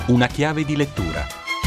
Una chiave di lettura.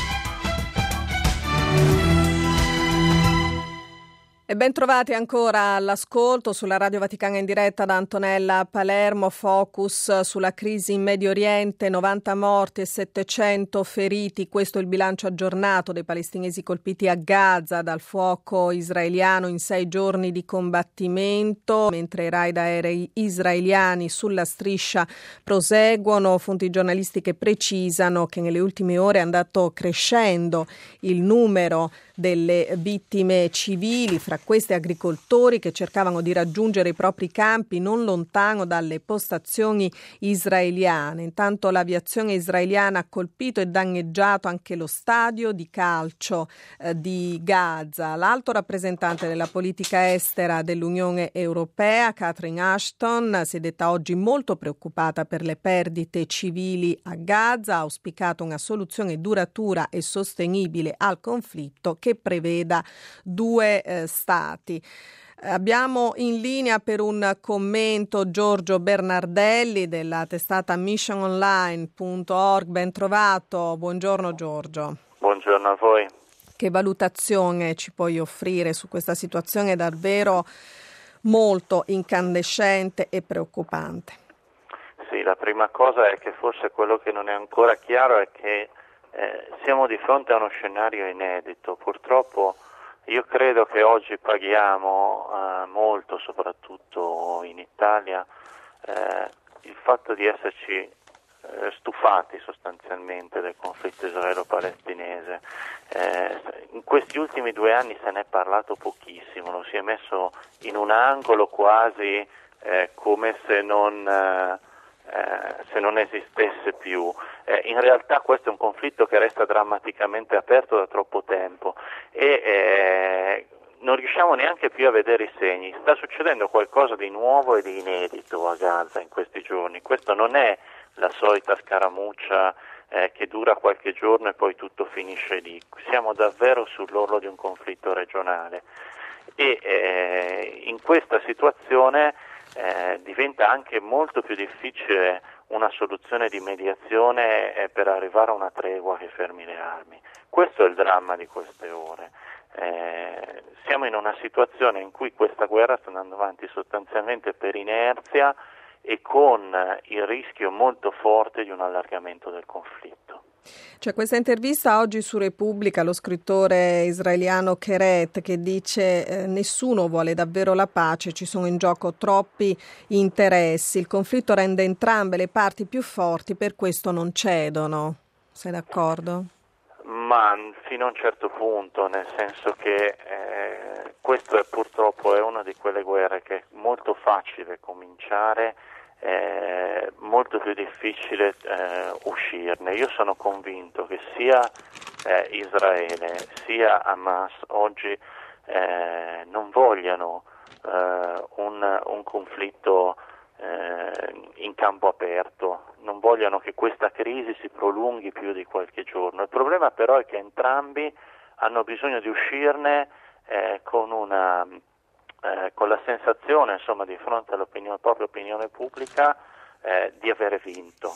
E ben trovati ancora all'ascolto sulla Radio Vaticana in diretta da Antonella Palermo. Focus sulla crisi in Medio Oriente, 90 morti e 700 feriti. Questo è il bilancio aggiornato dei palestinesi colpiti a Gaza dal fuoco israeliano in 6 giorni di combattimento, mentre i raid aerei israeliani sulla striscia proseguono. Fonti giornalistiche precisano che nelle ultime ore è andato crescendo il numero delle vittime civili, fra questi agricoltori che cercavano di raggiungere i propri campi non lontano dalle postazioni israeliane. Intanto l'aviazione israeliana ha colpito e danneggiato anche lo stadio di calcio di Gaza. L'alto rappresentante della politica estera dell'Unione Europea, Catherine Ashton, si è detta oggi molto preoccupata per le perdite civili a Gaza, ha auspicato una soluzione duratura e sostenibile al conflitto che preveda 2 stati. Abbiamo in linea per un commento Giorgio Bernardelli della testata missiononline.org. Ben trovato, buongiorno Giorgio. Buongiorno a voi. Che valutazione ci puoi offrire su questa situazione davvero molto incandescente e preoccupante? Sì, la prima cosa è che forse quello che non è ancora chiaro è che siamo di fronte a uno scenario inedito. Purtroppo io credo che oggi paghiamo molto, soprattutto in Italia, il fatto di esserci stufati sostanzialmente del conflitto israelo-palestinese. In questi ultimi 2 anni se ne è parlato pochissimo, lo si è messo in un angolo quasi come se non esistesse più. In realtà questo è un conflitto che resta drammaticamente aperto da troppo tempo e non riusciamo neanche più a vedere i segni. Sta succedendo qualcosa di nuovo e di inedito a Gaza in questi giorni. Questo non è la solita scaramuccia che dura qualche giorno e poi tutto finisce lì. Siamo davvero sull'orlo di un conflitto regionale e in questa situazione diventa anche molto più difficile una soluzione di mediazione per arrivare a una tregua che fermi le armi. Questo è il dramma di queste ore. Siamo in una situazione in cui questa guerra sta andando avanti sostanzialmente per inerzia e con il rischio molto forte di un allargamento del conflitto. C'è questa intervista oggi su Repubblica, lo scrittore israeliano Keret, che dice nessuno vuole davvero la pace, ci sono in gioco troppi interessi, il conflitto rende entrambe le parti più forti, per questo non cedono. Sei d'accordo? Ma fino a un certo punto, nel senso che questo è purtroppo è una di quelle guerre che è molto facile cominciare, molto più difficile uscirne. Io sono convinto che sia Israele sia Hamas oggi non vogliano un conflitto in campo aperto, non vogliono che questa crisi si prolunghi più di qualche giorno. Il problema però è che entrambi hanno bisogno di uscirne con la sensazione, insomma, di fronte alla propria opinione pubblica di avere vinto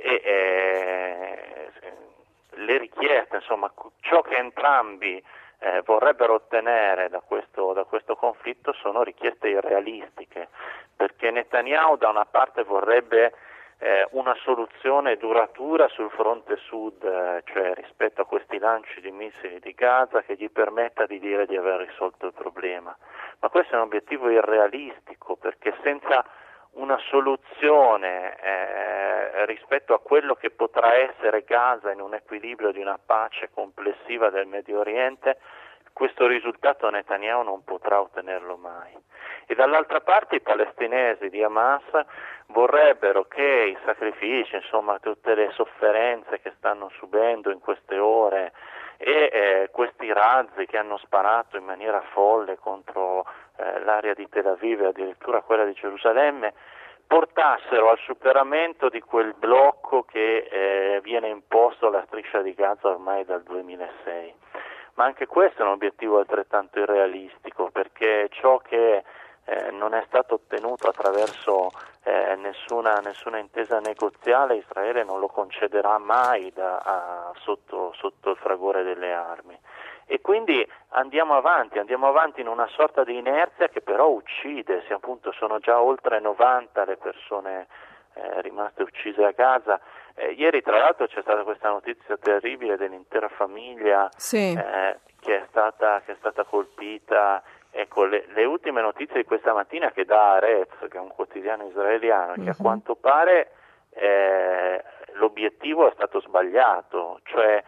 e le richieste, insomma, ciò che entrambi vorrebbero ottenere da questo conflitto sono richieste irrealistiche, perché Netanyahu da una parte vorrebbe una soluzione duratura sul fronte sud, cioè rispetto a questi lanci di missili di Gaza, che gli permetta di dire di aver risolto il problema. Ma questo è un obiettivo irrealistico, perché senza una soluzione rispetto a quello che potrà essere Gaza in un equilibrio di una pace complessiva del Medio Oriente, questo risultato Netanyahu non potrà ottenerlo mai. E dall'altra parte i palestinesi di Hamas vorrebbero che i sacrifici, insomma tutte le sofferenze che stanno subendo in queste ore e questi razzi che hanno sparato in maniera folle contro l'area di Tel Aviv e addirittura quella di Gerusalemme, portassero al superamento di quel blocco che viene imposto alla striscia di Gaza ormai dal 2006. Ma anche questo è un obiettivo altrettanto irrealistico, perché ciò che non è stato ottenuto attraverso nessuna intesa negoziale, Israele non lo concederà mai sotto il fragore delle armi. E quindi andiamo avanti in una sorta di inerzia che però uccide. Appunto sono già oltre 90 le persone rimaste uccise a Gaza. Ieri tra l'altro c'è stata questa notizia terribile dell'intera famiglia sì. che è stata colpita. Ecco, le ultime notizie di questa mattina che dà Haaretz, che è un quotidiano israeliano, che a quanto pare l'obiettivo è stato sbagliato, cioè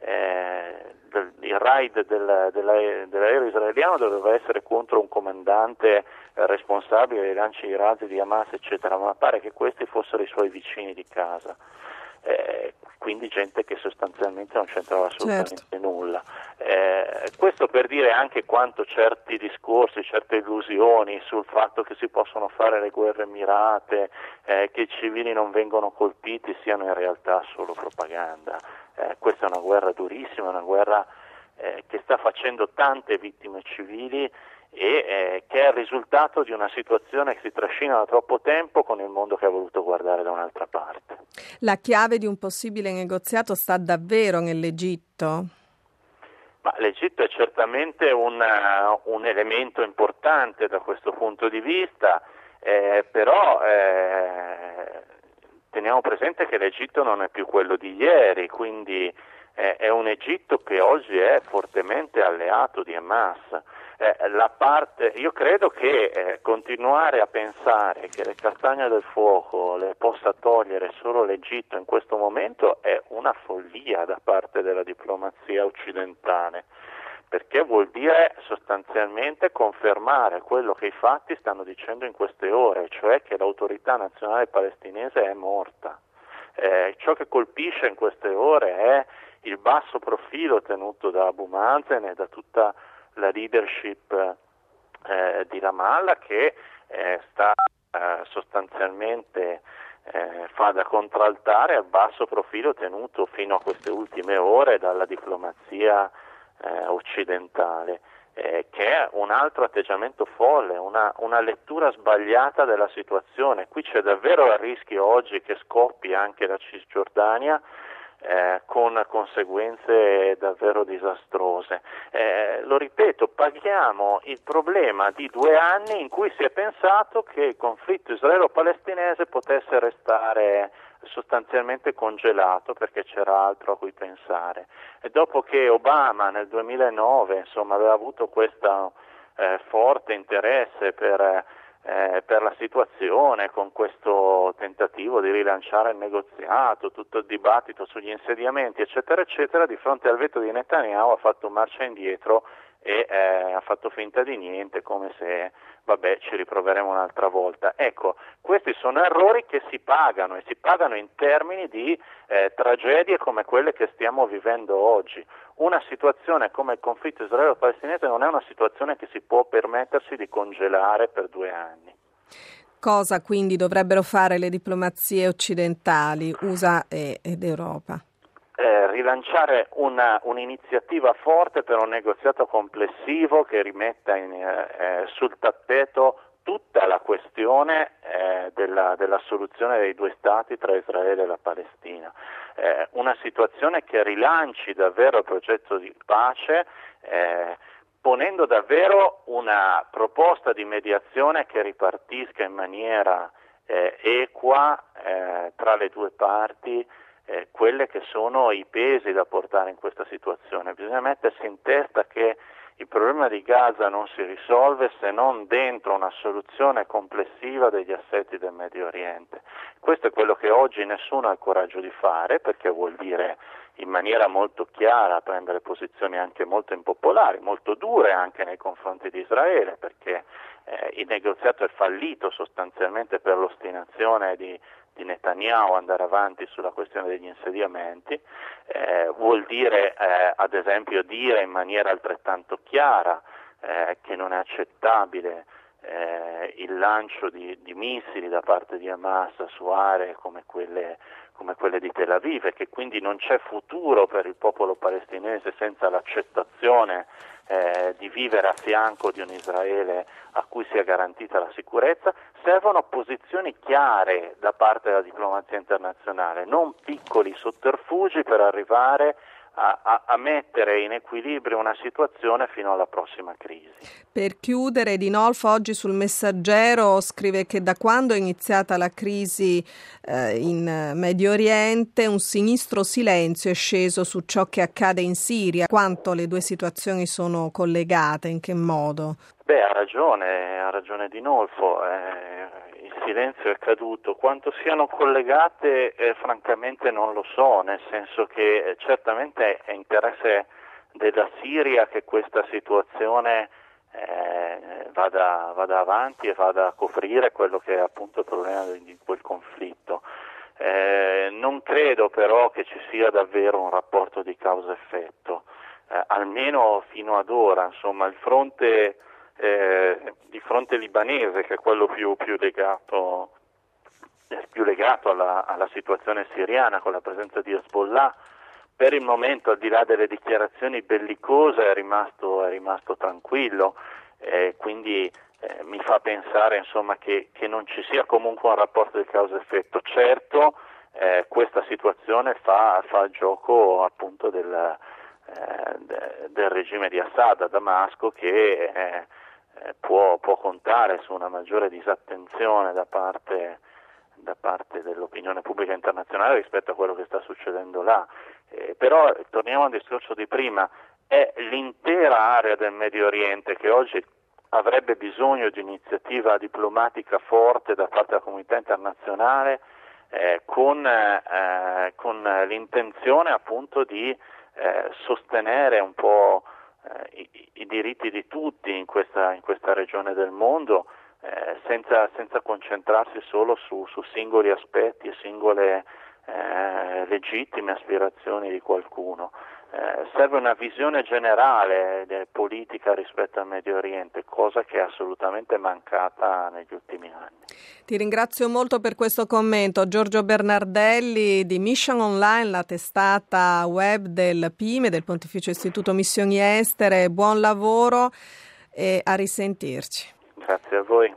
il raid dell'aereo israeliano doveva essere contro un comandante responsabile dei lanci di razzi di Hamas, eccetera, ma pare che questi fossero i suoi vicini di casa. Quindi gente che sostanzialmente non c'entrava assolutamente nulla. Questo per dire anche quanto certi discorsi, certe illusioni sul fatto che si possono fare le guerre mirate, che i civili non vengono colpiti, siano in realtà solo propaganda. Questa è una guerra durissima, una guerra che sta facendo tante vittime civili e che è il risultato di una situazione che si trascina da troppo tempo con il mondo che ha voluto guardare da un'altra parte. La chiave di un possibile negoziato sta davvero nell'Egitto? Ma l'Egitto è certamente un elemento importante da questo punto di vista, però teniamo presente che l'Egitto non è più quello di ieri, quindi è un Egitto che oggi è fortemente alleato di Hamas. Io credo che continuare a pensare che le castagne del fuoco le possa togliere solo l'Egitto in questo momento è una follia da parte della diplomazia occidentale, perché vuol dire sostanzialmente confermare quello che i fatti stanno dicendo in queste ore, cioè che l'autorità nazionale palestinese è morta. Ciò che colpisce in queste ore è il basso profilo tenuto da Abu Mazen e da tutta la leadership di Ramallah che sta sostanzialmente fa da contraltare al basso profilo tenuto fino a queste ultime ore dalla diplomazia occidentale, che è un altro atteggiamento folle, una lettura sbagliata della situazione. Qui c'è davvero il rischio oggi che scoppi anche la Cisgiordania con conseguenze davvero disastrose. Lo ripeto, paghiamo il problema di 2 anni in cui si è pensato che il conflitto israelo-palestinese potesse restare sostanzialmente congelato perché c'era altro a cui pensare. E dopo che Obama nel 2009 aveva avuto questo forte interesse per la situazione, con questo tentativo di rilanciare il negoziato, tutto il dibattito sugli insediamenti, eccetera, eccetera, di fronte al veto di Netanyahu ha fatto marcia indietro e ha fatto finta di niente, come se ci riproveremo un'altra volta. Ecco, questi sono errori che si pagano, e si pagano in termini di tragedie come quelle che stiamo vivendo oggi. Una situazione come il conflitto israelo-palestinese non è una situazione che si può permettersi di congelare per 2 anni. Cosa quindi dovrebbero fare le diplomazie occidentali, USA ed Europa? Rilanciare un'iniziativa forte per un negoziato complessivo che rimetta sul tappeto tutta la questione della soluzione dei 2 stati tra Israele e la Palestina. Una situazione che rilanci davvero il progetto di pace, ponendo davvero una proposta di mediazione che ripartisca in maniera equa tra le 2 parti quelle che sono i pesi da portare in questa situazione. Bisogna mettersi in testa che il problema di Gaza non si risolve se non dentro una soluzione complessiva degli assetti del Medio Oriente. Questo è quello che oggi nessuno ha il coraggio di fare, perché vuol dire in maniera molto chiara prendere posizioni anche molto impopolari, molto dure anche nei confronti di Israele, perché il negoziato è fallito sostanzialmente per l'ostinazione di Netanyahu andare avanti sulla questione degli insediamenti. Vuol dire ad esempio dire in maniera altrettanto chiara che non è accettabile il lancio di missili da parte di Hamas su aree come quelle quelle di Tel Aviv, e che quindi non c'è futuro per il popolo palestinese senza l'accettazione di vivere a fianco di un Israele a cui sia garantita la sicurezza. Servono posizioni chiare da parte della diplomazia internazionale, non piccoli sotterfugi per arrivare a mettere in equilibrio una situazione fino alla prossima crisi. Per chiudere, Dinolfo oggi sul Messaggero scrive che da quando è iniziata la crisi in Medio Oriente un sinistro silenzio è sceso su ciò che accade in Siria. Quanto le due situazioni sono collegate, in che modo? Ha ragione Dinolfo. Il silenzio è caduto. Quanto siano collegate, francamente non lo so, nel senso che certamente è interesse della Siria che questa situazione vada avanti e vada a coprire quello che è appunto il problema di quel conflitto. Non credo però che ci sia davvero un rapporto di causa-effetto, almeno fino ad ora. Insomma, il fronte libanese, che è quello più legato alla situazione siriana, con la presenza di Hezbollah, per il momento, al di là delle dichiarazioni bellicose, è rimasto tranquillo, quindi mi fa pensare insomma che non ci sia comunque un rapporto di causa-effetto. Certo, questa situazione fa gioco appunto del regime di Assad a Damasco, che può contare su una maggiore disattenzione da parte dell'opinione pubblica internazionale rispetto a quello che sta succedendo là. Però torniamo al discorso di prima, è l'intera area del Medio Oriente che oggi avrebbe bisogno di iniziativa diplomatica forte da parte della comunità internazionale, con l'intenzione appunto di sostenere un po' i diritti di tutti in questa regione del mondo, senza concentrarsi solo su singoli aspetti e singole legittime aspirazioni di qualcuno. Serve una visione generale politica rispetto al Medio Oriente, cosa che è assolutamente mancata negli ultimi anni. Ti ringrazio molto per questo commento. Giorgio Bernardelli di Mission Online, la testata web del PIME, del Pontificio Istituto Missioni Estere. Buon lavoro e a risentirci. Grazie a voi.